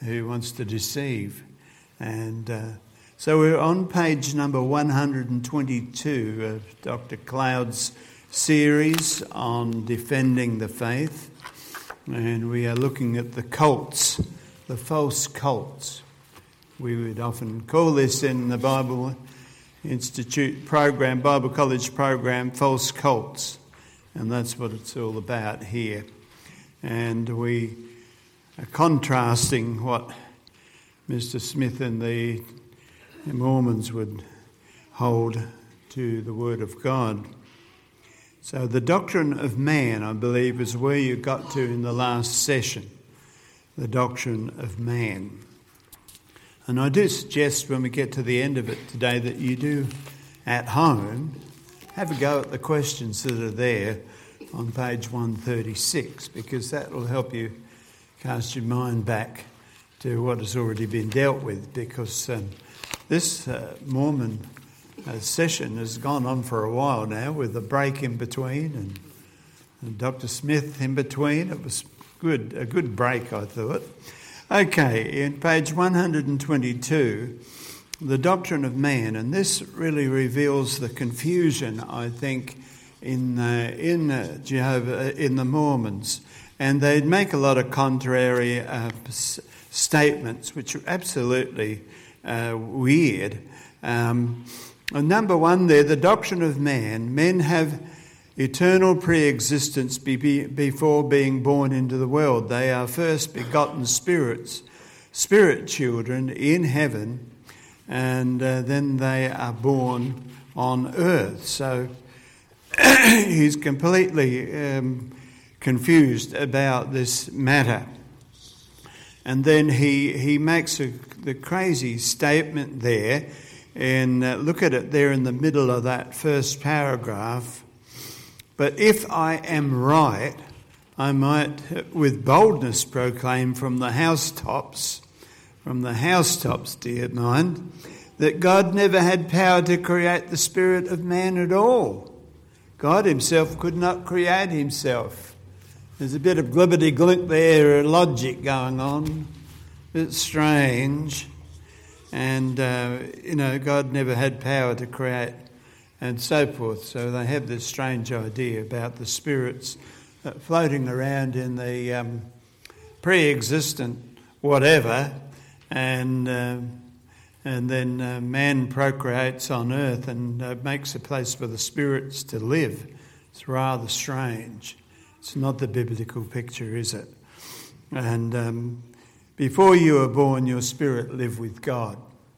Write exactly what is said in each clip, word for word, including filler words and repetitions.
who wants to deceive. And uh, so we're on page number one hundred twenty-two of Doctor Cloud's series on defending the faith. And we are looking at the cults, the false cults. We would often call this in the Bible Institute program, Bible College program, false cults. And that's what it's all about here. And we are contrasting what Mister Smith and the Mormons would hold to the Word of God. So the doctrine of man, I believe, is where you got to in the last session, the doctrine of man. And I do suggest when we get to the end of it today that you do at home have a go at the questions that are there on page one thirty-six, because that will help you cast your mind back to what has already been dealt with, because um, this uh, Mormon uh, session has gone on for a while now with a break in between and, and Doctor Smith in between. It was good, a good break, I thought. Okay, in page one hundred twenty-two, the doctrine of man, and this really reveals the confusion, I think, in uh, in uh, Jehovah, in the Mormons, and they'd make a lot of contrary uh, statements, which are absolutely uh, weird. Um, number one there, the doctrine of man. Men have eternal pre-existence be, be, before being born into the world. They are first begotten spirits, spirit children in heaven, and uh, then they are born on earth. So he's completely um, confused about this matter. And then he, he makes a, the crazy statement there, and uh, look at it there in the middle of that first paragraph. But if I am right, I might with boldness proclaim from the housetops, from the housetops, dear mind, that God never had power to create the spirit of man at all. God himself could not create himself. There's a bit of glibbity-glink there, logic going on. It's strange. And, uh, you know, God never had power to create and so forth. So they have this strange idea about the spirits uh, floating around in the um, pre-existent whatever, and uh, and then uh, man procreates on earth and uh, makes a place for the spirits to live. It's rather strange. It's not the biblical picture, is it? And um, before you were born, your spirit lived with God.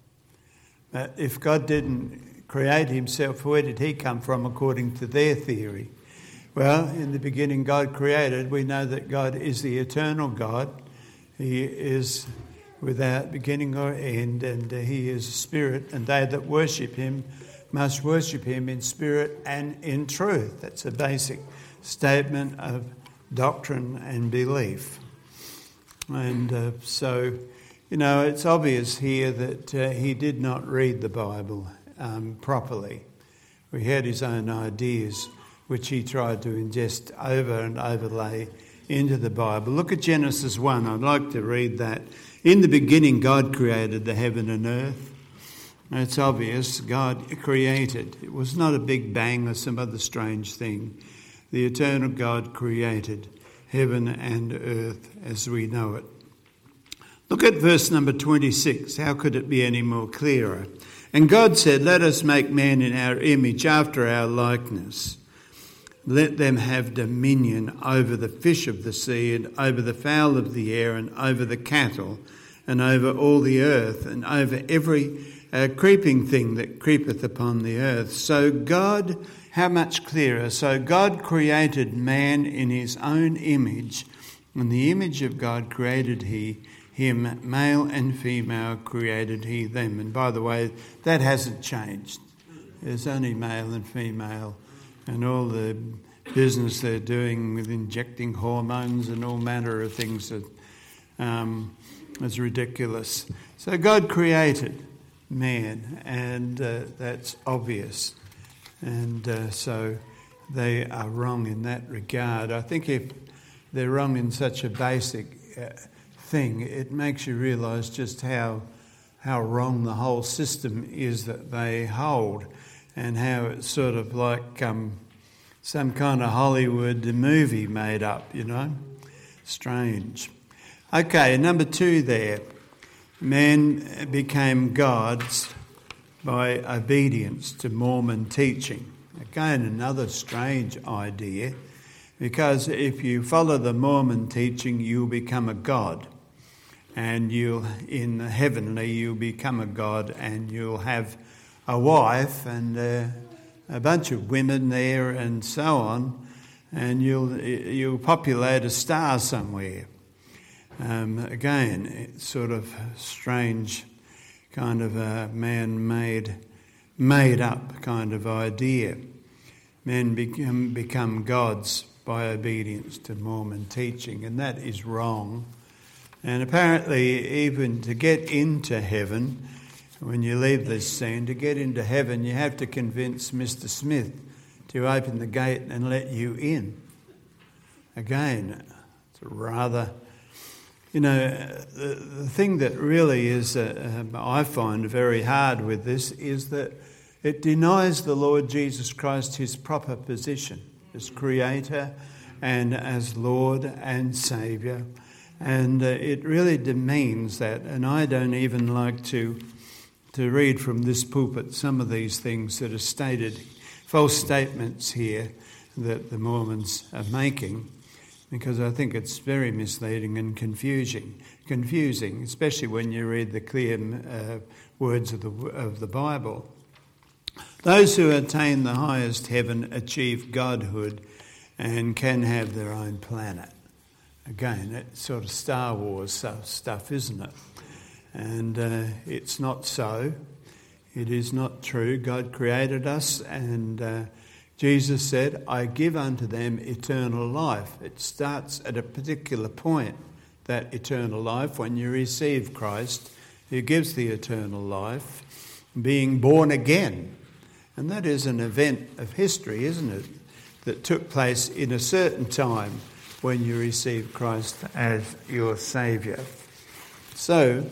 But if God didn't create himself, where did he come from according to their theory? Well, in the beginning God created. We know that God is the eternal God. He is without beginning or end, and he is a spirit, and they that worship him must worship him in spirit and in truth. That's a basic statement of doctrine and belief. And uh, so, you know, it's obvious here that uh, he did not read the Bible um, properly. We had his own ideas, which he tried to ingest over and overlay into the Bible. Look at Genesis one. I'd like to read that. In the beginning, God created the heaven and earth. It's obvious God created. It was not a big bang or some other strange thing. The eternal God created heaven and earth as we know it. Look at verse number twenty-six. How could it be any more clearer? And God said, let us make man in our image, after our likeness. Let them have dominion over the fish of the sea, and over the fowl of the air, and over the cattle, and over all the earth, and over every uh, creeping thing that creepeth upon the earth. So God, how much clearer? So God created man in his own image. In the image of God created he him, male and female created he them. And by the way, that hasn't changed. There's only male and female. And all the business they're doing with injecting hormones and all manner of things that um, is ridiculous. So God created man, and uh, that's obvious. And uh, so they are wrong in that regard. I think if they're wrong in such a basic uh, thing, it makes you realise just how how wrong the whole system is that they hold, and how it's sort of like um, some kind of Hollywood movie made up, you know. Strange. Okay, number two there. Man became gods by obedience to Mormon teaching. Again, another strange idea, because if you follow the Mormon teaching, you'll become a god. And you'll, in the heavenly, you'll become a god, and you'll have a wife and uh, a bunch of women there and so on, and you'll you'll populate a star somewhere. Um, again, it's sort of strange, kind of a man-made, made-up kind of idea. Men become become gods by obedience to Mormon teaching, and that is wrong. And apparently, even to get into heaven, when you leave this scene, to get into heaven, you have to convince Mister Smith to open the gate and let you in. Again, it's a rather, you know, the, the thing that really is, uh, I find very hard with this, is that it denies the Lord Jesus Christ his proper position as Creator and as Lord and Saviour. And uh, it really demeans that, and I don't even like to to read from this pulpit some of these things that are stated, false statements here that the Mormons are making, because I think it's very misleading and confusing, confusing, especially when you read the clear uh, words of the of the Bible. Those who attain the highest heaven achieve godhood and can have their own planet. Again, it's sort of Star Wars stuff, isn't it? And uh, it's not so. It is not true. God created us, and uh, Jesus said, I give unto them eternal life. It starts at a particular point, that eternal life, when you receive Christ, who gives the eternal life, being born again. And that is an event of history, isn't it, that took place in a certain time when you receive Christ as your Saviour. So,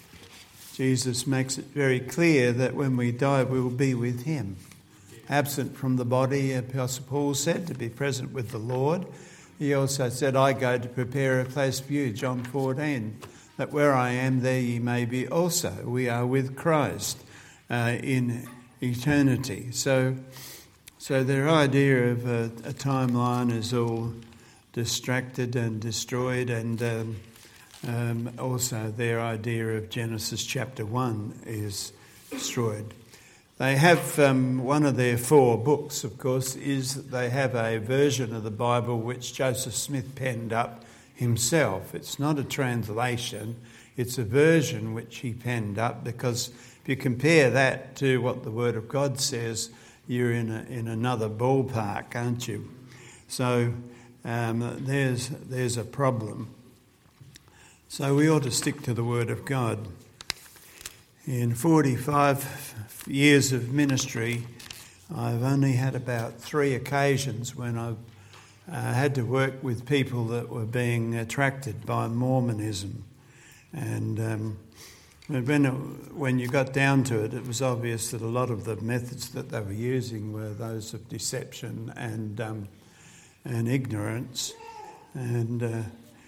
Jesus makes it very clear that when we die, we will be with him. Absent from the body, Apostle Paul said, to be present with the Lord. He also said, I go to prepare a place for you, John fourteen, that where I am, there ye may be also. We are with Christ uh, in eternity. So, so their idea of a, a timeline is all distracted and destroyed, and um, um, also their idea of Genesis chapter one is destroyed. They have, um, one of their four books, of course, is that they have a version of the Bible which Joseph Smith penned up himself. It's not a translation, it's a version which he penned up, because if you compare that to what the Word of God says, you're in a, in another ballpark, aren't you? So Um, there's there's a problem. So we ought to stick to the Word of God. In forty-five years of ministry, I've only had about three occasions when I've uh, had to work with people that were being attracted by Mormonism. And um, when, it, when you got down to it, it was obvious that a lot of the methods that they were using were those of deception and um, and ignorance, and uh,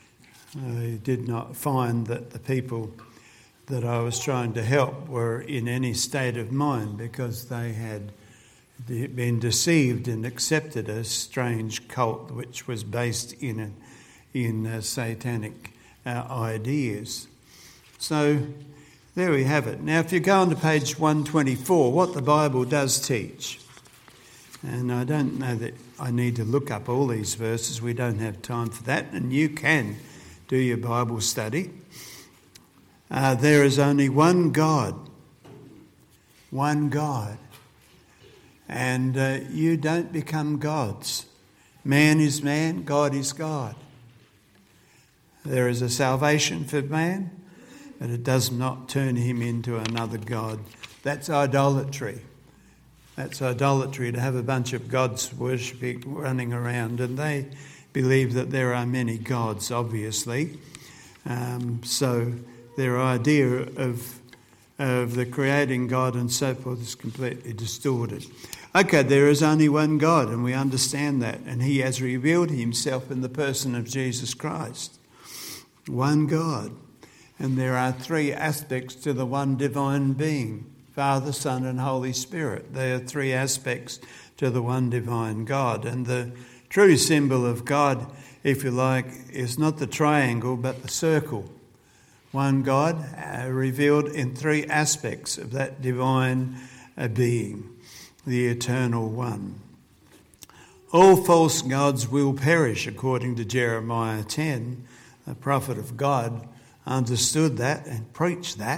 I did not find that the people that I was trying to help were in any state of mind, because they had been deceived and accepted a strange cult which was based in a, in uh, satanic uh, ideas. So there we have it. Now if you go on to page one twenty-four, what the Bible does teach. And I don't know that I need to look up all these verses. We don't have time for that. And you can do your Bible study. Uh, there is only one God. One God. And uh, you don't become gods. Man is man, God is God. There is a salvation for man, but it does not turn him into another God. That's idolatry. That's idolatry, to have a bunch of gods worshipping, running around, and they believe that there are many gods, obviously. Um, so their idea of of the creating God and so forth is completely distorted. Okay, there is only one God, and we understand that, and he has revealed himself in the person of Jesus Christ. One God. And there are three aspects to the one divine being, Father, Son and Holy Spirit. There are three aspects to the one divine God. And the true symbol of God, if you like, is not the triangle but the circle. One God uh, revealed in three aspects of that divine uh, being, the eternal one. All false gods will perish, according to Jeremiah ten. The prophet of God understood that and preached that,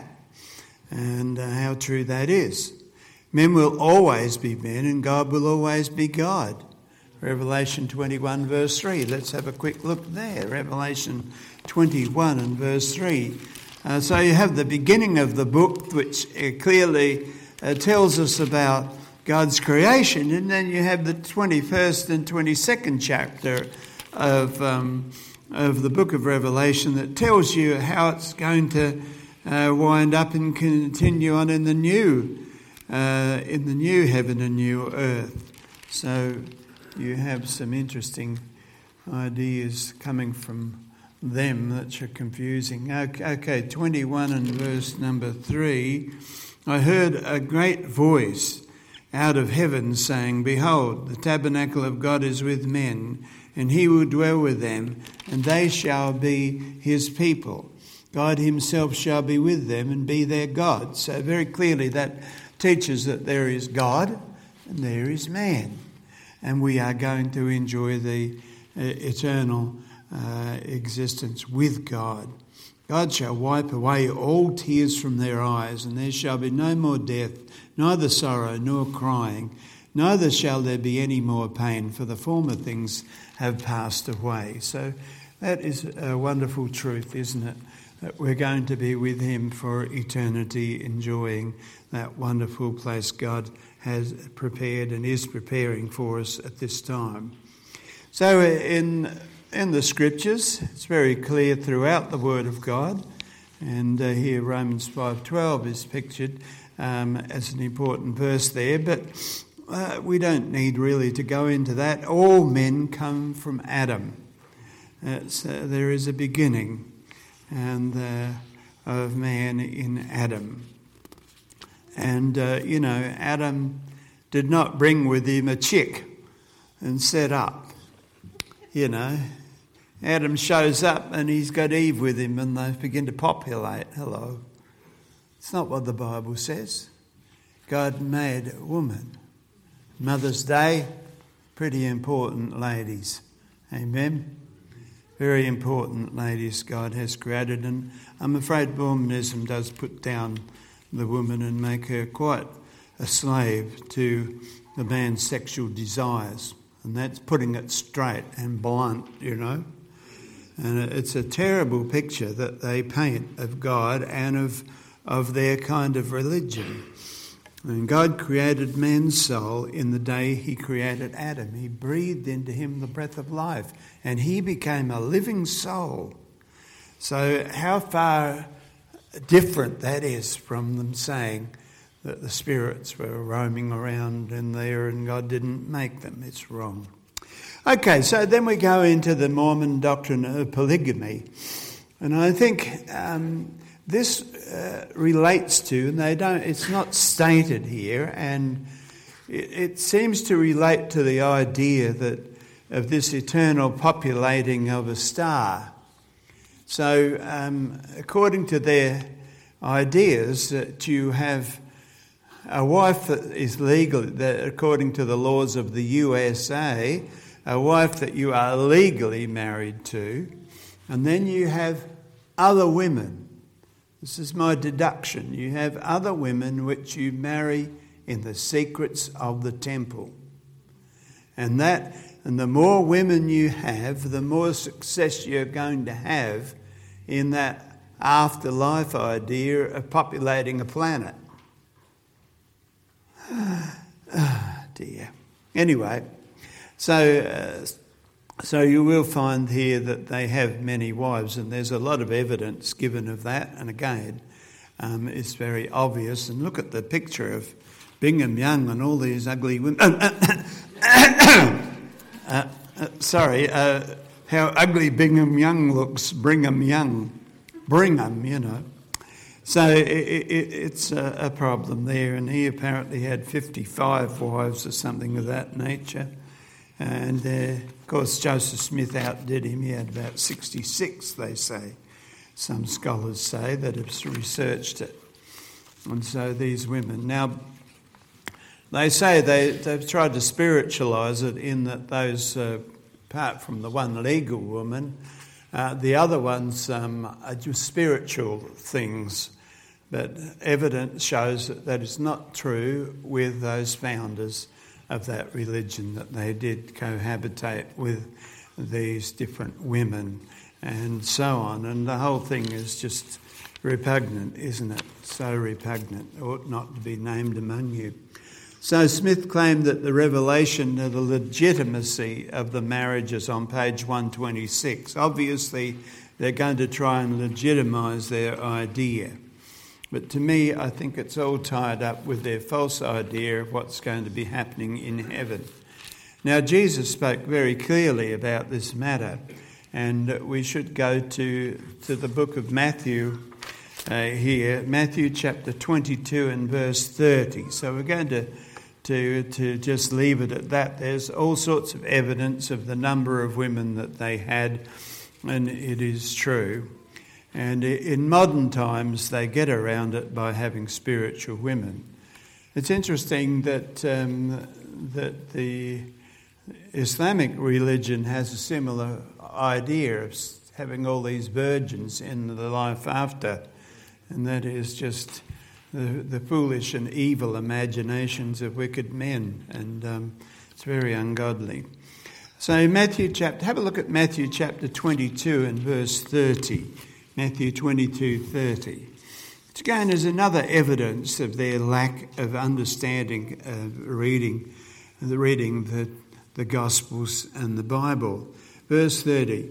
and uh, how true that is. Men will always be men and God will always be God. Revelation twenty-one verse three. Let's have a quick look there. Revelation twenty-one and verse three. Uh, so you have the beginning of the book, which uh, clearly uh, tells us about God's creation, and then you have the twenty-first and twenty-second chapter of um, of the book of Revelation that tells you how it's going to uh, wind up and continue on in the new uh, in the new heaven and new earth. So you have some interesting ideas coming from them that are confusing. Okay, twenty-one and verse number three. I heard a great voice out of heaven saying, "Behold, the tabernacle of God is with men, and he will dwell with them, and they shall be his people. God himself shall be with them and be their God." So very clearly that teaches that there is God and there is man. And we are going to enjoy the uh, eternal uh, existence with God. God shall wipe away all tears from their eyes, and there shall be no more death, neither sorrow nor crying, neither shall there be any more pain, for the former things have passed away. So that is a wonderful truth, isn't it? That we're going to be with him for eternity, enjoying that wonderful place God has prepared and is preparing for us at this time. So in in the scriptures, it's very clear throughout the Word of God, and uh, here Romans five twelve is pictured um, as an important verse there, but uh, we don't need really to go into that. All men come from Adam. Uh, so there is a beginning and uh, of man in Adam. And, uh, you know, Adam did not bring with him a chick and set up. You know, Adam shows up and he's got Eve with him and they begin to populate. Hello. It's not what the Bible says. God made a woman. Mother's Day, pretty important, ladies. Amen. Very important, ladies, God has created. And I'm afraid Mormonism does put down the woman and make her quite a slave to the man's sexual desires. And that's putting it straight and blunt, you know. And it's a terrible picture that they paint of God and of, of their kind of religion. And God created man's soul in the day he created Adam. He breathed into him the breath of life, and he became a living soul. So how far different that is from them saying that the spirits were roaming around in there and God didn't make them. It's wrong. Okay, so then we go into the Mormon doctrine of polygamy. And I think um, this uh, relates to, and they don't, it's not stated here, and it, it seems to relate to the idea that of this eternal populating of a star. So um, according to their ideas, that you have a wife that is legal, that according to the laws of the U S A, a wife that you are legally married to, and then you have other women. This is my deduction. You have other women which you marry in the secrets of the temple. And that, and the more women you have, the more success you're going to have in that afterlife idea of populating a planet. Ah, dear. Anyway, so uh, So you will find here that they have many wives, and there's a lot of evidence given of that. And again, um, it's very obvious. And look at the picture of Brigham Young and all these ugly women. uh, uh, sorry, uh, how ugly Brigham Young looks. Brigham Young. Brigham, you know. So it, it, it's a, a problem there. And he apparently had fifty-five wives or something of that nature. And, uh, of course, Joseph Smith outdid him. He had about sixty-six, they say. Some scholars say that have researched it. And so these women. Now, they say they, they've tried to spiritualise it in that those, uh, apart from the one legal woman, uh, the other ones um, are just spiritual things. But evidence shows that that is not true with those founders of that religion, that they did cohabitate with these different women and so on. And the whole thing is just repugnant, isn't it? So repugnant, ought not to be named among you. So Smith claimed that the revelation of the legitimacy of the marriages on page one twenty-six. Obviously, they're going to try and legitimise their idea. But to me, I think it's all tied up with their false idea of what's going to be happening in heaven. Now, Jesus spoke very clearly about this matter, and we should go to, to the book of Matthew uh, here, Matthew chapter twenty-two and verse thirty. So we're going to, to, to just leave it at that. There's all sorts of evidence of the number of women that they had, and it is true. And in modern times, they get around it by having spiritual women. It's interesting that um, that the Islamic religion has a similar idea of having all these virgins in the life after, and that is just the, the foolish and evil imaginations of wicked men, and um, it's very ungodly. So Matthew chapter, have a look at Matthew chapter twenty-two and verse thirty. Matthew twenty-two thirty. Which again is another evidence of their lack of understanding of reading, the reading the, the Gospels and the Bible. Verse thirty.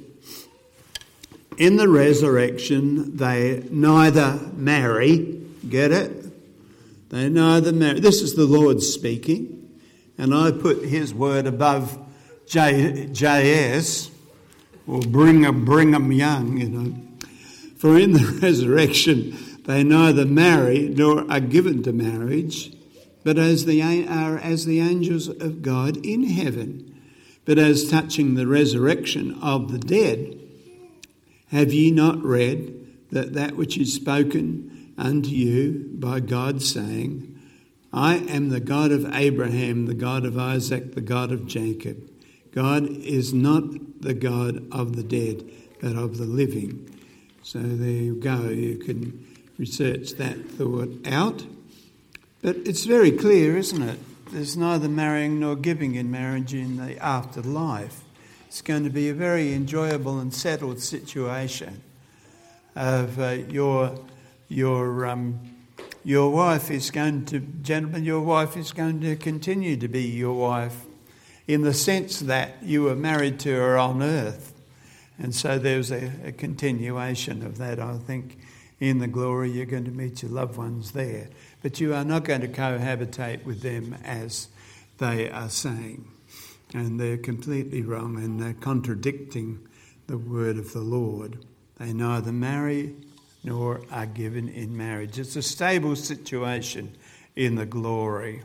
In the resurrection they neither marry, get it? They neither marry. This is the Lord speaking, and I put his word above J, JS, or Brigham, Brigham Young, you know. For in the resurrection they neither marry nor are given to marriage, but as the are as the angels of God in heaven. But as touching the resurrection of the dead, have ye not read that that which is spoken unto you by God, saying, I am the God of Abraham, the God of Isaac, the God of Jacob. God is not the God of the dead, but of the living. So there you go. You can research that thought out. But it's very clear, isn't it? There's neither marrying nor giving in marriage in the afterlife. It's going to be a very enjoyable and settled situation of uh, your your um, your wife is going to, gentlemen, your wife is going to continue to be your wife in the sense that you were married to her on earth. And so there's a, a continuation of that, I think. In the glory, you're going to meet your loved ones there. But you are not going to cohabitate with them as they are saying. And they're completely wrong, and they're contradicting the word of the Lord. They neither marry nor are given in marriage. It's a stable situation in the glory.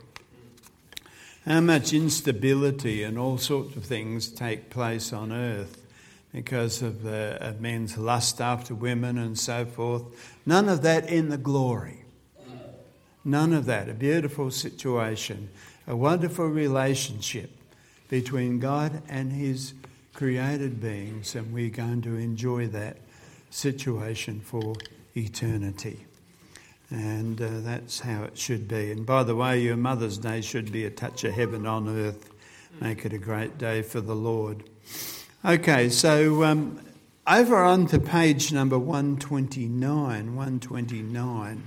How much instability and all sorts of things take place on earth because of, uh, of men's lust after women and so forth. None of that in the glory. None of that. A beautiful situation, a wonderful relationship between God and his created beings, and we're going to enjoy that situation for eternity. And uh, that's how it should be. And by the way, your Mother's Day should be a touch of heaven on earth. Make it a great day for the Lord. Okay, so um, over on to page number one twenty-nine. one twenty-nine.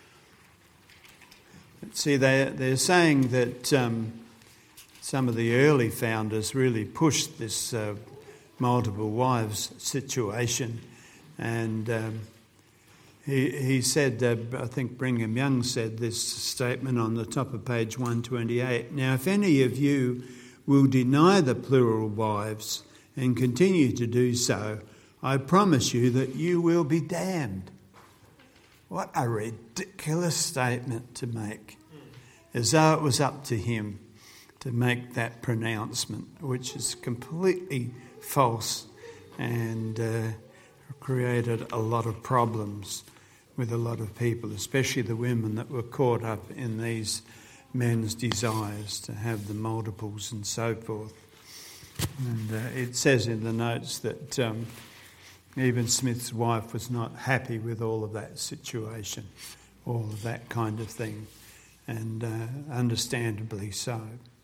Let's see, they, they're saying that um, some of the early founders really pushed this uh, multiple wives situation. And um, he, he said, uh, I think Brigham Young said this statement on the top of page one twenty-eight. Now, if any of you will deny the plural wives and continue to do so, I promise you that you will be damned. What a ridiculous statement to make. As though it was up to him to make that pronouncement, which is completely false and uh, created a lot of problems with a lot of people, especially the women that were caught up in these men's desires to have the multiples and so forth. And uh, it says in the notes that um, even Smith's wife was not happy with all of that situation, all of that kind of thing, and uh, understandably so.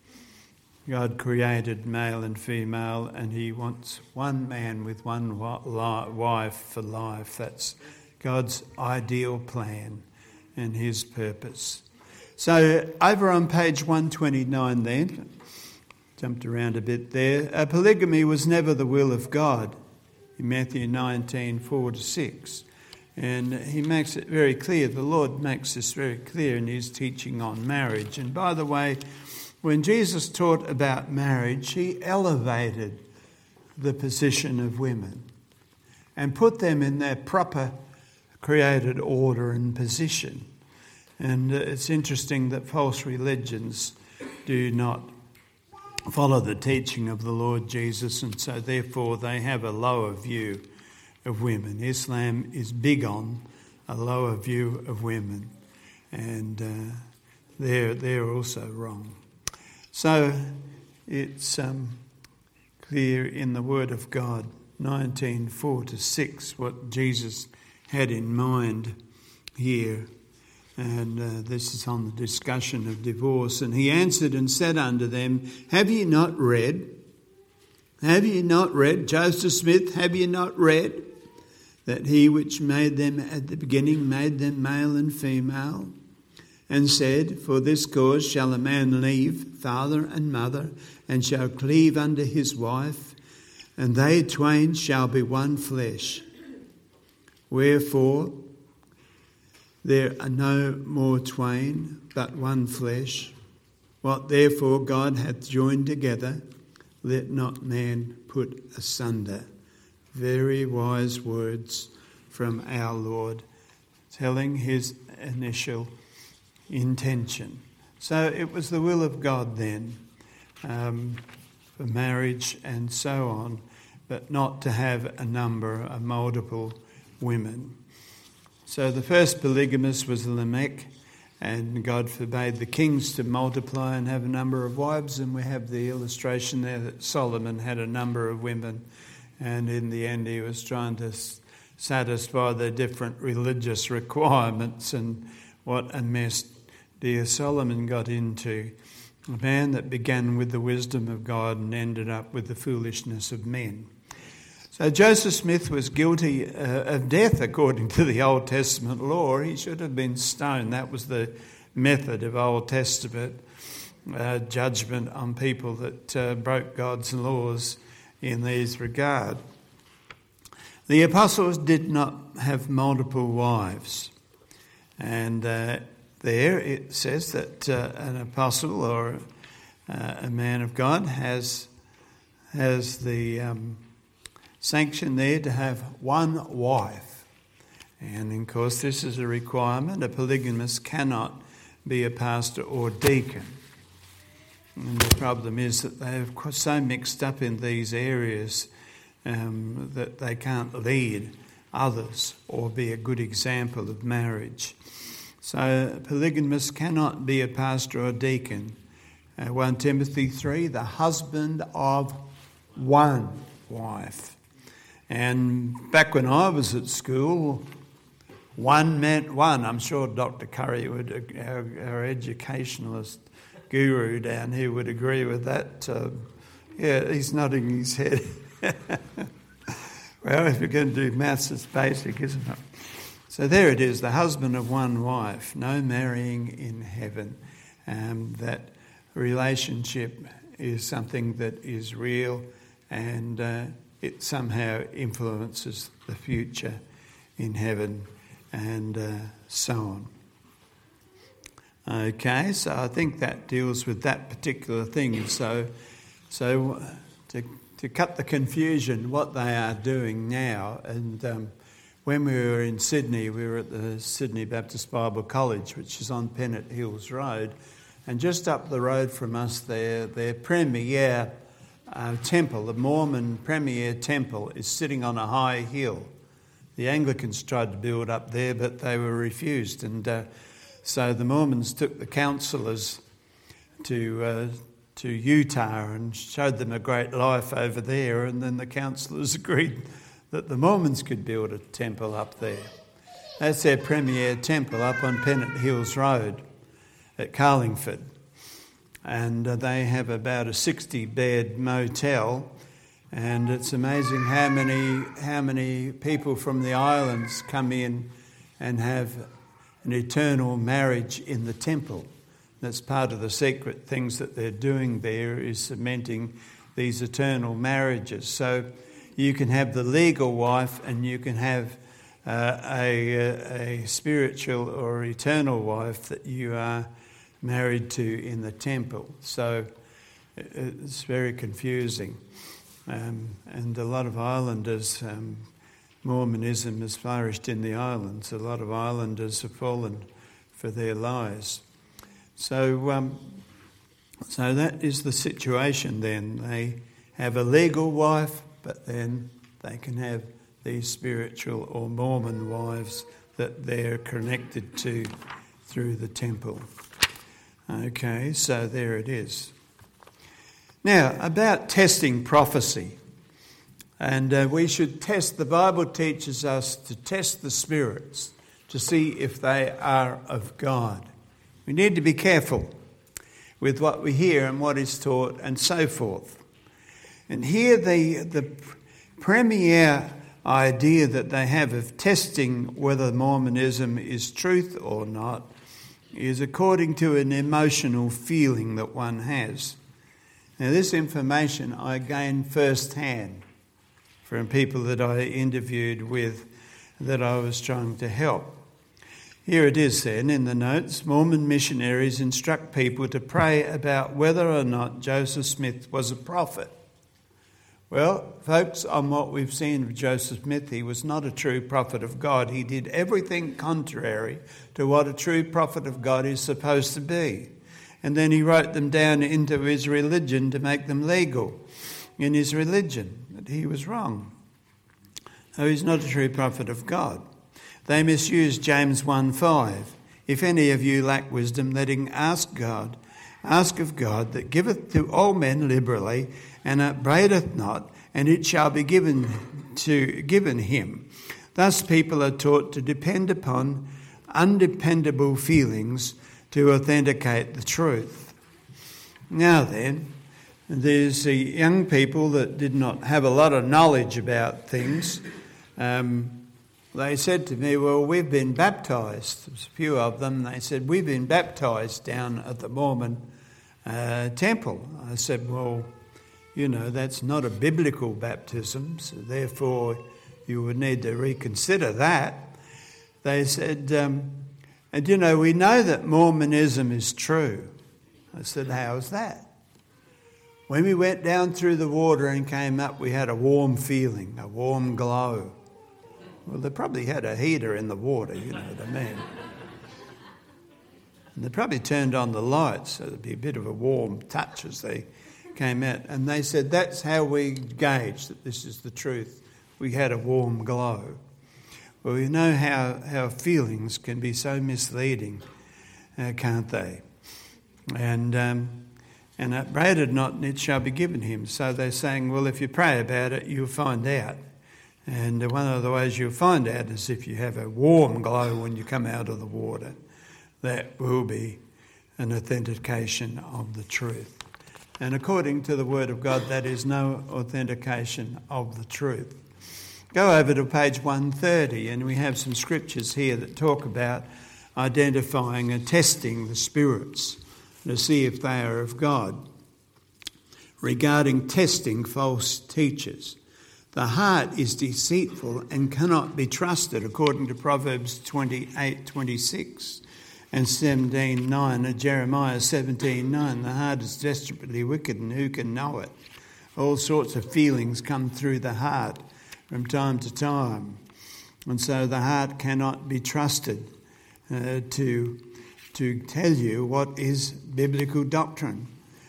God created male and female, and he wants one man with one wife for life. That's God's ideal plan and his purpose. So over on page one twenty-nine then, jumped around a bit there, uh, polygamy was never the will of God in Matthew nineteen, four to six. And he makes it very clear, the Lord makes this very clear in his teaching on marriage. And by the way, when Jesus taught about marriage, he elevated the position of women and put them in their proper created order and position. And it's interesting that false religions do not follow the teaching of the Lord Jesus, and so therefore they have a lower view of women. Islam is big on a lower view of women, and uh, they're, they're also wrong. So it's um, clear in the Word of God, nineteen, four to six, what Jesus had in mind here. And uh, this is on the discussion of divorce. And he answered and said unto them, have ye not read? Have ye not read? Joseph Smith, have ye not read that he which made them at the beginning made them male and female? And said, for this cause shall a man leave father and mother, and shall cleave unto his wife, and they twain shall be one flesh. Wherefore there are no more twain, but one flesh. What therefore God hath joined together, let not man put asunder. Very wise words from our Lord, telling his initial intention. So it was the will of God then um, for marriage and so on, but not to have a number, a multiple women. So the first polygamist was Lamech, and God forbade the kings to multiply and have a number of wives, and we have the illustration there that Solomon had a number of women, and in the end he was trying to satisfy the different religious requirements, and what a mess dear Solomon got into. A man that began with the wisdom of God and ended up with the foolishness of men. So Joseph Smith was guilty uh, of death according to the Old Testament law. He should have been stoned. That was the method of Old Testament uh, judgment on people that uh, broke God's laws in these regard. The apostles did not have multiple wives. And uh, there it says that uh, an apostle or uh, a man of God has, has the um, sanction there to have one wife. And of course this is a requirement. A polygamist cannot be a pastor or deacon. And the problem is that they are so mixed up in these areas um, that they can't lead others or be a good example of marriage. So a polygamist cannot be a pastor or deacon. Uh, First Timothy three, the husband of one wife. And back when I was at school, one meant one. I'm sure Doctor Curry, would, our, our educationalist guru down here, would agree with that. Uh, yeah, he's nodding his head. Well, if you're going to do maths, it's basic, isn't it? So there it is, the husband of one wife, no marrying in heaven. Um, that relationship is something that is real and uh, it somehow influences the future in heaven and uh, so on. Okay, so I think that deals with that particular thing. So, so to to cut the confusion, what they are doing now, and um, when we were in Sydney, we were at the Sydney Baptist Bible College, which is on Pennant Hills Road, and just up the road from us, their their premier uh, temple, the Mormon premier temple, is sitting on a high hill. The Anglicans tried to build up there, but they were refused, and uh, so the Mormons took the councillors to uh, to Utah and showed them a great life over there, and then the councillors agreed that the Mormons could build a temple up there. That's their premier temple up on Pennant Hills Road at Carlingford, and uh, they have about a sixty-bed motel, and it's amazing how many how many people from the islands come in and have an eternal marriage in the temple. That's part of the secret things that they're doing there, is cementing these eternal marriages. So you can have the legal wife and you can have uh, a, a spiritual or eternal wife that you are married to in the temple. So it's very confusing. Um, and a lot of islanders, um, Mormonism has flourished in the islands. A lot of islanders have fallen for their lies. So um, so that is the situation then. They have a legal wife, but then they can have these spiritual or Mormon wives that they're connected to through the temple. Okay, so there it is. Now, about testing prophecy. And uh, we should test, the Bible teaches us to test the spirits to see if they are of God. We need to be careful with what we hear and what is taught and so forth. And here the, the premier idea that they have of testing whether Mormonism is truth or not is according to an emotional feeling that one has. Now, this information I gained firsthand from people that I interviewed with that I was trying to help. Here it is then in the notes. Mormon missionaries instruct people to pray about whether or not Joseph Smith was a prophet. Well, folks, on what we've seen of Joseph Smith, he was not a true prophet of God. He did everything contrary to what a true prophet of God is supposed to be. And then he wrote them down into his religion to make them legal in his religion. But he was wrong. So he's not a true prophet of God. They misused James one five. If any of you lack wisdom, let him ask God. Ask of God that giveth to all men liberally and upbraideth not, and it shall be given to given him. Thus people are taught to depend upon undependable feelings to authenticate the truth. Now then, there's the young people that did not have a lot of knowledge about things. Um, they said to me, well, we've been baptised. There's a few of them. They said, we've been baptised down at the Mormon uh, temple. I said, well, you know, that's not a biblical baptism, so therefore you would need to reconsider that. They said, um, and you know, we know that Mormonism is true. I said, how is that? When we went down through the water and came up, we had a warm feeling, a warm glow. Well, they probably had a heater in the water, you know what I mean. And they probably turned on the lights so there'd be a bit of a warm touch as they came out. And they said that's how we gauge that this is the truth. We had a warm glow. Well, we know how, how feelings can be so misleading, uh, can't they? And um, and upbraided not, and it shall be given him. So they're saying, well, if you pray about it, you'll find out. And one of the ways you'll find out is if you have a warm glow when you come out of the water. That will be an authentication of the truth. And according to the Word of God, that is no authentication of the truth. Go over to page one thirty, and we have some scriptures here that talk about identifying and testing the spirits to see if they are of God. Regarding testing false teachers, The heart is deceitful and cannot be trusted, according to Proverbs twenty-eight twenty-six and seventeen nine, and Jeremiah seventeen nine. The heart is desperately wicked, and who can know it? All sorts of feelings come through the heart from time to time. And so the heart cannot be trusted uh, to, to tell you what is biblical doctrine,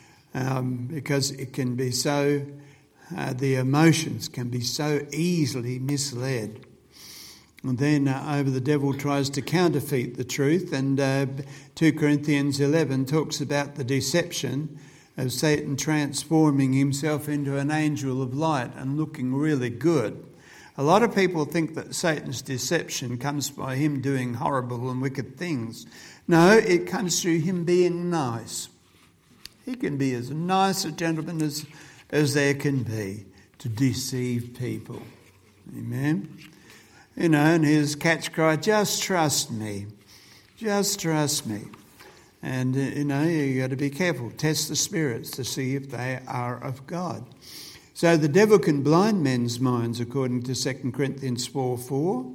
um, because it can be so, uh, the emotions can be so easily misled. And then uh, over the devil tries to counterfeit the truth, and uh, two Corinthians eleven talks about the deception of Satan transforming himself into an angel of light and looking really good. A lot of people think that Satan's deception comes by him doing horrible and wicked things. No, it comes through him being nice. He can be as nice a gentleman as, as there can be to deceive people. Amen? You know, and his catch cry, just trust me. Just trust me. And, uh, you know, you got to be careful. Test the spirits to see if they are of God. So the devil can blind men's minds, according to Second Corinthians four four.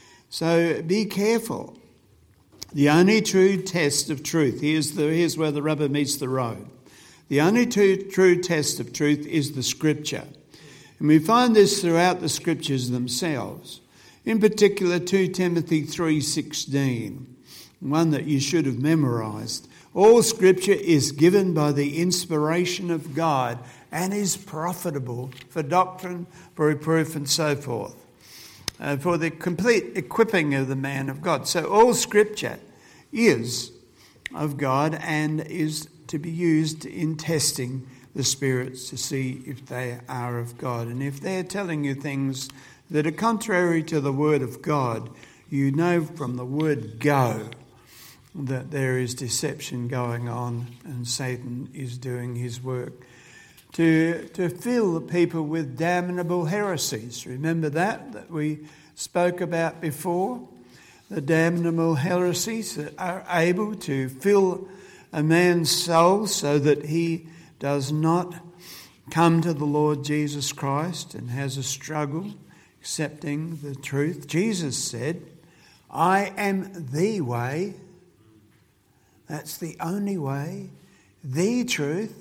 So be careful. The only true test of truth, here's, the, here's where the rubber meets the road. The only true, true test of truth is the Scripture. And we find this throughout the Scriptures themselves. In particular, two Timothy three sixteen. One that you should have memorised. All Scripture is given by the inspiration of God and is profitable for doctrine, for reproof, and so forth, uh, for the complete equipping of the man of God. So all Scripture is of God and is to be used in testing the spirits to see if they are of God. And if they're telling you things that are contrary to the Word of God, you know from the word go that there is deception going on and Satan is doing his work to to fill the people with damnable heresies. Remember that, that we spoke about before? The damnable heresies that are able to fill a man's soul so that he does not come to the Lord Jesus Christ and has a struggle accepting the truth. Jesus said, I am the way. That's the only way, the truth.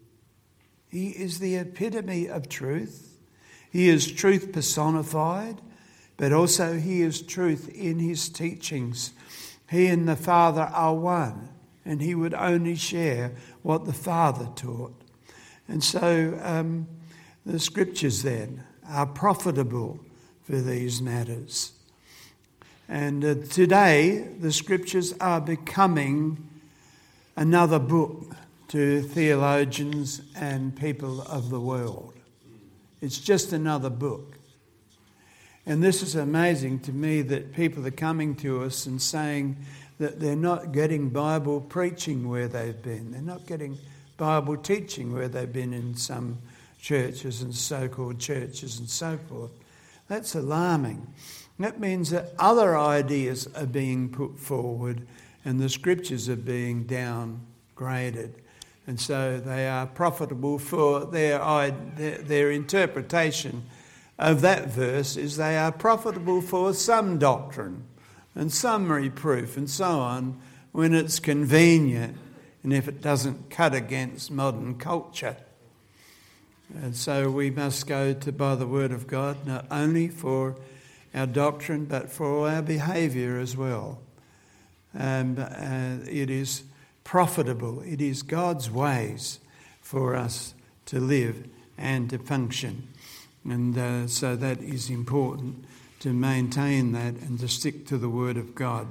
He is the epitome of truth. He is truth personified, but also he is truth in his teachings. He and the Father are one, and he would only share what the Father taught. And so um, the Scriptures then are profitable for these matters. And uh, today the Scriptures are becoming another book to theologians and people of the world. It's just another book. And this is amazing to me that people are coming to us and saying that they're not getting Bible preaching where they've been. They're not getting Bible teaching where they've been in some churches and so-called churches and so forth. That's alarming. That means that other ideas are being put forward and the Scriptures are being downgraded. And so they are profitable for their, their, their interpretation of that verse is they are profitable for some doctrine and some reproof and so on when it's convenient and if it doesn't cut against modern culture. And so we must go to by the Word of God not only for our doctrine but for our behaviour as well. Um, uh, it is profitable. It is God's ways for us to live and to function. And uh, so that is important to maintain that and to stick to the Word of God.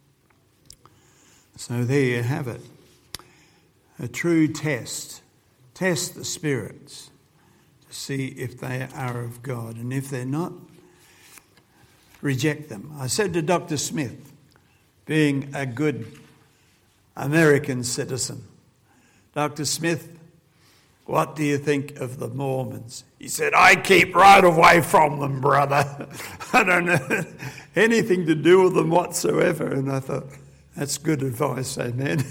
So there you have it. A true test. Test the spirits to see if they are of God. And if they're not, reject them. I said to Doctor Smith, being a good American citizen, Doctor Smith, what do you think of the Mormons? He said, I keep right away from them, brother. I don't know anything to do with them whatsoever. And I thought, that's good advice, amen.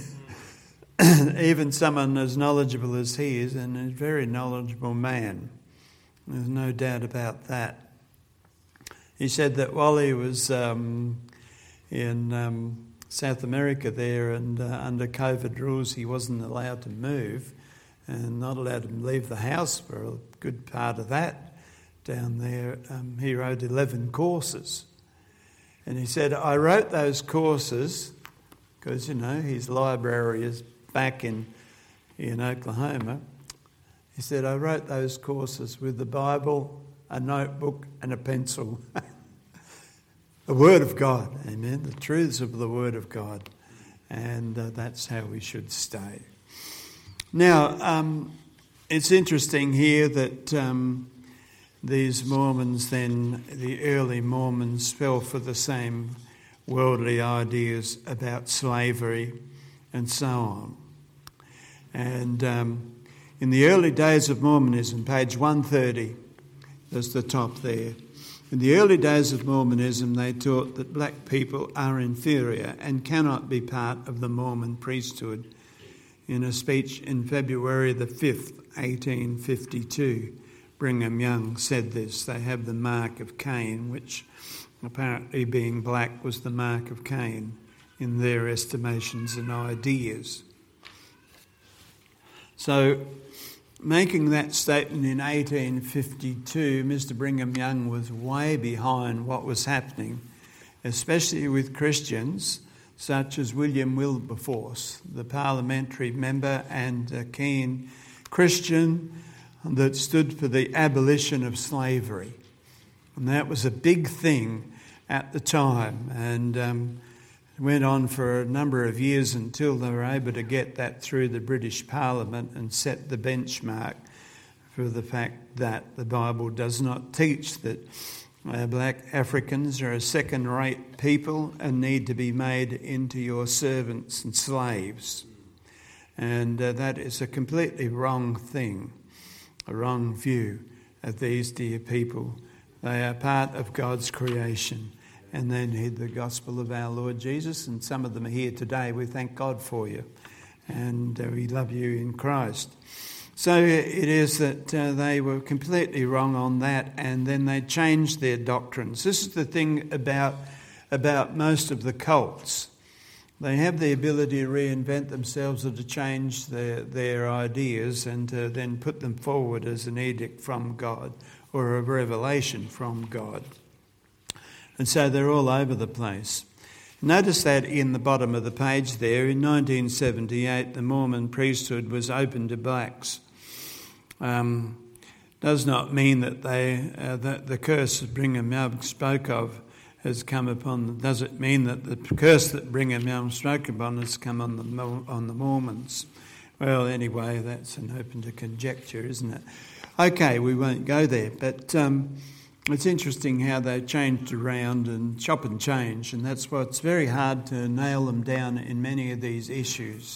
Even someone as knowledgeable as he is, and a very knowledgeable man. There's no doubt about that. He said that while he was um, in um, South America there and uh, under COVID rules, he wasn't allowed to move and not allowed to leave the house for a good part of that down there. Um, he wrote eleven courses. And he said, I wrote those courses because, you know, his library is back in, in Oklahoma. He said, I wrote those courses with the Bible, a notebook and a pencil. The Word of God, amen, the truths of the Word of God. And uh, that's how we should stay. Now, um, it's interesting here that um, these Mormons then, the early Mormons, fell for the same worldly ideas about slavery and so on. And um, in the early days of Mormonism, page one thirty, there's the top there. In the early days of Mormonism, they taught that black people are inferior and cannot be part of the Mormon priesthood. In a speech in February the fifth, eighteen fifty-two, Brigham Young said this. They have the mark of Cain, which apparently being black was the mark of Cain in their estimations and ideas. So, making that statement in eighteen fifty-two, Mister Brigham Young was way behind what was happening, especially with Christians such as William Wilberforce, the parliamentary member and a keen Christian that stood for the abolition of slavery. And that was a big thing at the time, and um, went on for a number of years until they were able to get that through the British Parliament and set the benchmark for the fact that the Bible does not teach that uh, black Africans are a second-rate people and need to be made into your servants and slaves. And uh, that is a completely wrong thing, a wrong view of these dear people. They are part of God's creation, and they need the gospel of our Lord Jesus, and some of them are here today. We thank God for you, and uh, we love you in Christ. So it is that uh, they were completely wrong on that, and then they changed their doctrines. This is the thing about, about most of the cults. They have the ability to reinvent themselves or to change their, their ideas and to then put them forward as an edict from God or a revelation from God. And so they're all over the place. Notice that in the bottom of the page there, in nineteen seventy-eight, the Mormon priesthood was open to blacks. Um, does not mean that they uh, that the curse that Brigham Young spoke of has come upon them. Does it mean that the curse that Brigham Young spoke upon has come on the on the Mormons? Well, anyway, that's an open to conjecture, isn't it? Okay, we won't go there, but um, it's interesting how they changed around and chop and change, and that's why it's very hard to nail them down in many of these issues.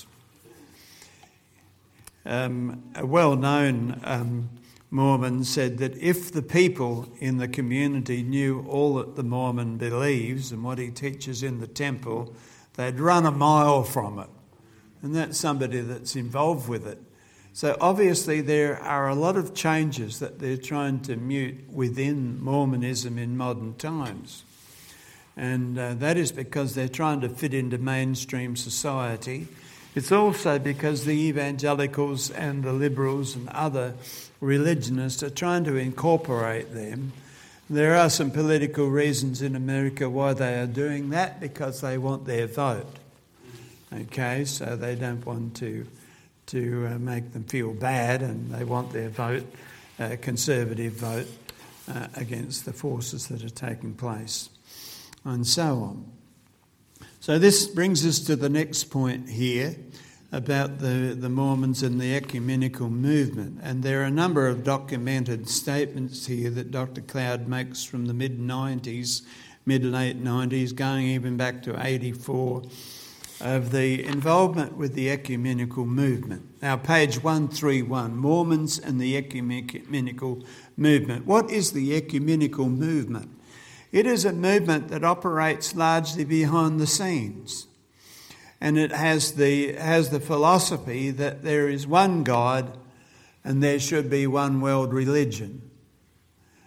Um, a well-known um, Mormon said that if the people in the community knew all that the Mormon believes and what he teaches in the temple, they'd run a mile from it. And that's somebody that's involved with it. So obviously there are a lot of changes that they're trying to mute within Mormonism in modern times. And uh, that is because they're trying to fit into mainstream society. It's also because the evangelicals and the liberals and other religionists are trying to incorporate them. There are some political reasons in America why they are doing that, because they want their vote. Okay, so they don't want to to uh, make them feel bad, and they want their vote, uh, conservative vote, uh, against the forces that are taking place, and so on. So this brings us to the next point here about the, the Mormons and the ecumenical movement. And there are a number of documented statements here that Doctor Cloud makes from the mid-nineties, mid-late nineties, going even back to eighty-four, of the involvement with the ecumenical movement. Now, page one thirty-one, Mormons and the ecumenical movement. What is the ecumenical movement? It is a movement that operates largely behind the scenes. And it has the has the philosophy that there is one God and there should be one world religion.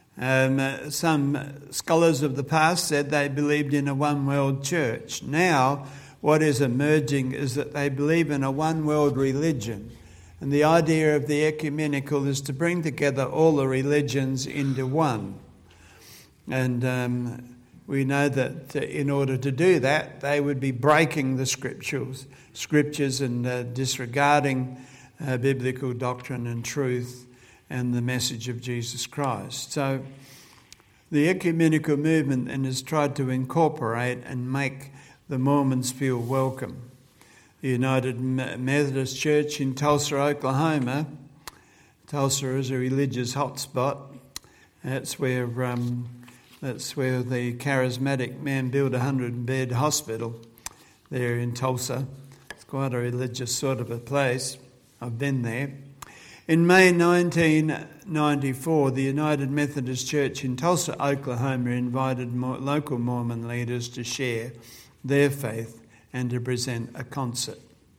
Um, uh, some scholars of the past said they believed in a one-world church. Now, what is emerging is that they believe in a one-world religion. And the idea of the ecumenical is to bring together all the religions into one. And um, we know that in order to do that, they would be breaking the scriptures, scriptures and uh, disregarding uh, biblical doctrine and truth and the message of Jesus Christ. So the ecumenical movement then has tried to incorporate and make the Mormons feel welcome. The United Methodist Church in Tulsa, Oklahoma. Tulsa is a religious hotspot. That's where um, that's where the charismatic man built a hundred-bed hospital there in Tulsa. It's quite a religious sort of a place. I've been there. In May nineteen ninety-four, the United Methodist Church in Tulsa, Oklahoma, invited local Mormon leaders to share their faith and to present a concert.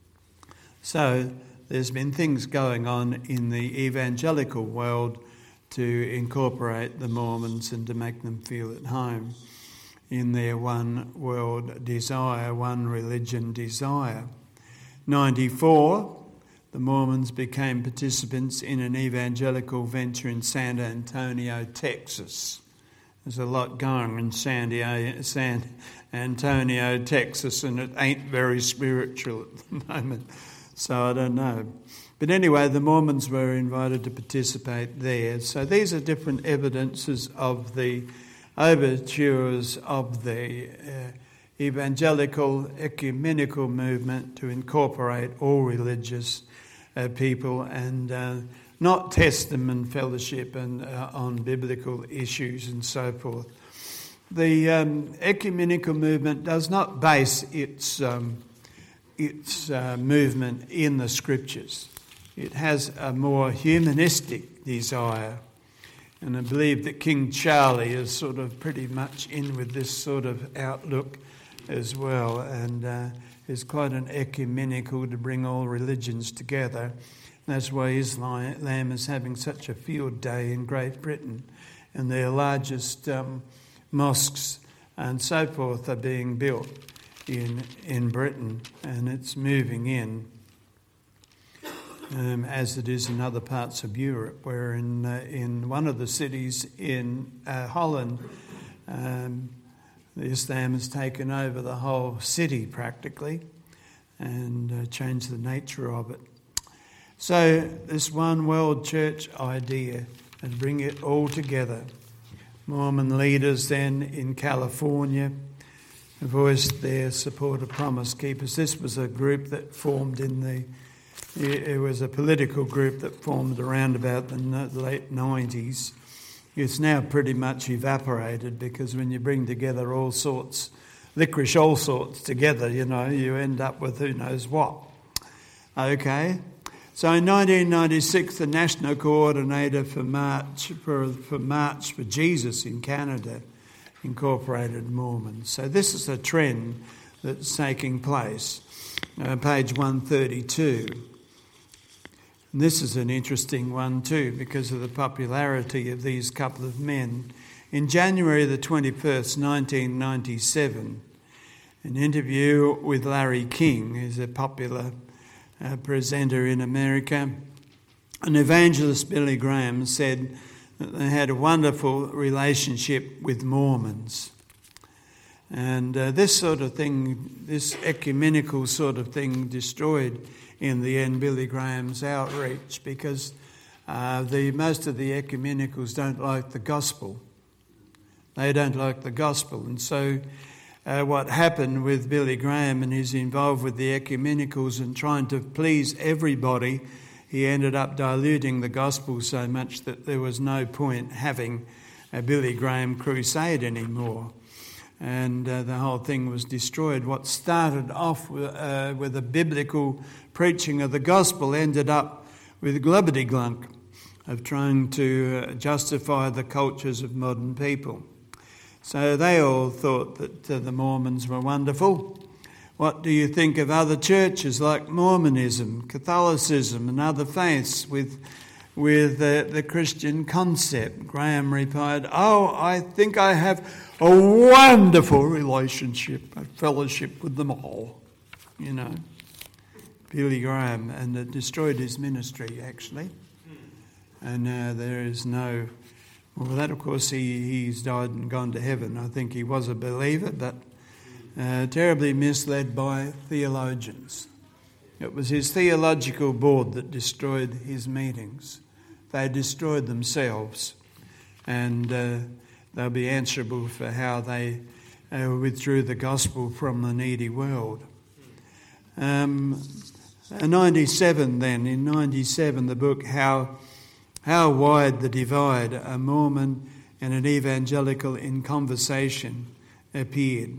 So there's been things going on in the evangelical world to incorporate the Mormons and to make them feel at home in their one world desire, one religion desire. ninety-four, the Mormons became participants in an evangelical venture in San Antonio, Texas. There's a lot going on in San Antonio, Texas, and it ain't very spiritual at the moment, so I don't know. But anyway, the Mormons were invited to participate there. So these are different evidences of the overtures of the uh, evangelical ecumenical movement to incorporate all religious uh, people and uh, not test them in fellowship and uh, on biblical issues and so forth. The um, ecumenical movement does not base its um, its uh, movement in the scriptures. It has a more humanistic desire, and I believe that King Charlie is sort of pretty much in with this sort of outlook as well, and uh, is quite an ecumenical to bring all religions together. That's why Islam is having such a field day in Great Britain, and their largest um, mosques and so forth are being built in in Britain, and it's moving in, um, as it is in other parts of Europe, where in uh, in one of the cities in uh, Holland, um, Islam has taken over the whole city practically and uh, changed the nature of it. So this one world church idea and bring it all together. Mormon leaders then in California voiced their support of Promise Keepers. This was a group that formed in the, it was a political group that formed around about the late nineties. It's now pretty much evaporated because when you bring together all sorts, licorice all sorts together, you know, you end up with who knows what. Okay. So in nineteen ninety-six, the National Coordinator for March for, for March for Jesus in Canada incorporated Mormons. So this is a trend that's taking place. Uh, page one thirty-two. And this is an interesting one too because of the popularity of these couple of men. In January the twenty-first, nineteen ninety-seven, an interview with Larry King, who's a popular uh, presenter in America, and evangelist Billy Graham said that they had a wonderful relationship with Mormons. And uh, this sort of thing, this ecumenical sort of thing destroyed in the end Billy Graham's outreach because uh, the most of the ecumenicals don't like the gospel. They don't like the gospel. And so uh, what happened with Billy Graham, and he's involved with the ecumenicals and trying to please everybody, he ended up diluting the gospel so much that there was no point having a Billy Graham crusade anymore. And uh, the whole thing was destroyed. What started off with, uh, with a biblical preaching of the gospel ended up with glubity-glunk of trying to uh, justify the cultures of modern people. So they all thought that uh, the Mormons were wonderful. What do you think of other churches like Mormonism, Catholicism and other faiths with with the, the Christian concept. Graham replied, "Oh, I think I have a wonderful relationship, a fellowship with them all." You know, Billy Graham, and it destroyed his ministry, actually. And uh, there is no... Well, that, of course, he, he's died and gone to heaven. I think he was a believer, but uh, terribly misled by theologians. It was his theological board that destroyed his meetings. They destroyed themselves, and uh, they'll be answerable for how they uh, withdrew the gospel from the needy world. Um, ninety-seven then, in ninety-seven, the book How How Wide the Divide, a Mormon and an Evangelical in Conversation, appeared.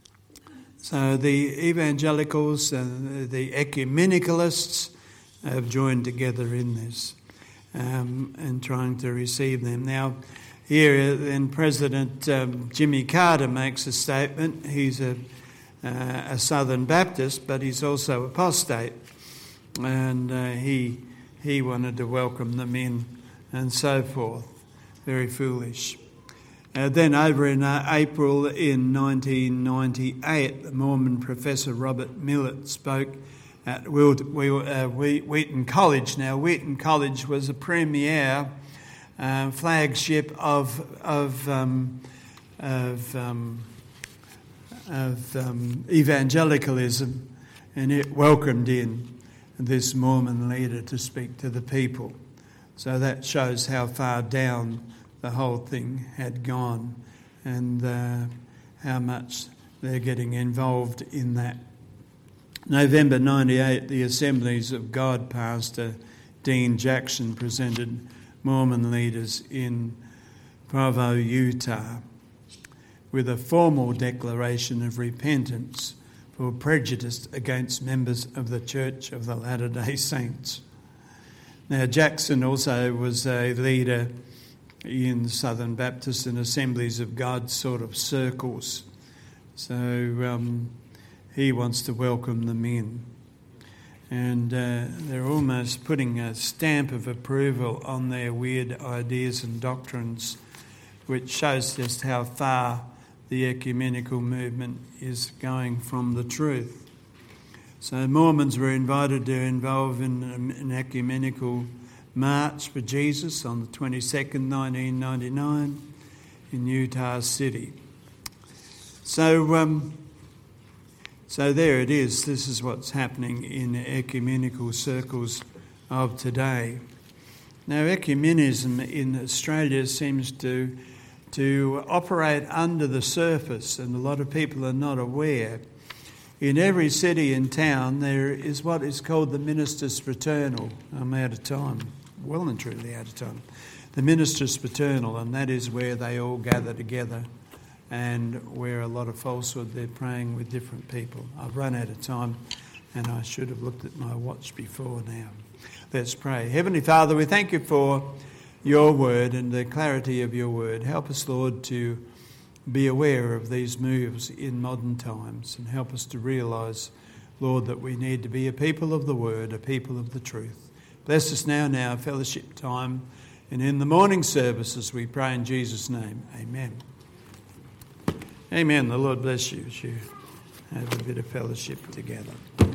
So the evangelicals and the ecumenicalists have joined together in this um, and trying to receive them. Now, here then President um, Jimmy Carter makes a statement. He's a, uh, a Southern Baptist, but he's also apostate. And uh, he he wanted to welcome them in and so forth. Very foolish. Uh, then over in uh, April in nineteen ninety-eight, the Mormon professor Robert Millett spoke at Wheaton College. Now, Wheaton College was a premier uh, flagship of of um, of, um, of um, evangelicalism, and it welcomed in this Mormon leader to speak to the people. So that shows how far down the whole thing had gone, and uh, how much they're getting involved in that. November ninety-eight, the Assemblies of God pastor Dean Jackson presented Mormon leaders in Provo, Utah, with a formal declaration of repentance for prejudice against members of the Church of the Latter-day Saints. Now, Jackson also was a leader in Southern Baptist and Assemblies of God sort of circles. So um, he wants to welcome them in. And uh, they're almost putting a stamp of approval on their weird ideas and doctrines, which shows just how far the ecumenical movement is going from the truth. So Mormons were invited to involve in an ecumenical march for Jesus on the twenty-second, nineteen ninety-nine in Utah City. So, um, so there it is. This is what's happening in ecumenical circles of today. Now, ecumenism in Australia seems to to operate under the surface, and a lot of people are not aware. In every city and town there is what is called the Ministers Fraternal. I'm out of time, well and truly out of time. The Ministers Fraternal, and that is where they all gather together, and where a lot of falsehood, they're praying with different people. I've run out of time, and I should have looked at my watch before now. Let's pray. Heavenly Father, we thank you for your word and the clarity of your word. Help us, Lord, to be aware of these moves in modern times, and help us to realise, Lord, that we need to be a people of the word, a people of the truth. Bless us now in our fellowship time and in the morning services, we pray in Jesus' name. Amen. Amen. The Lord bless you as you have a bit of fellowship together.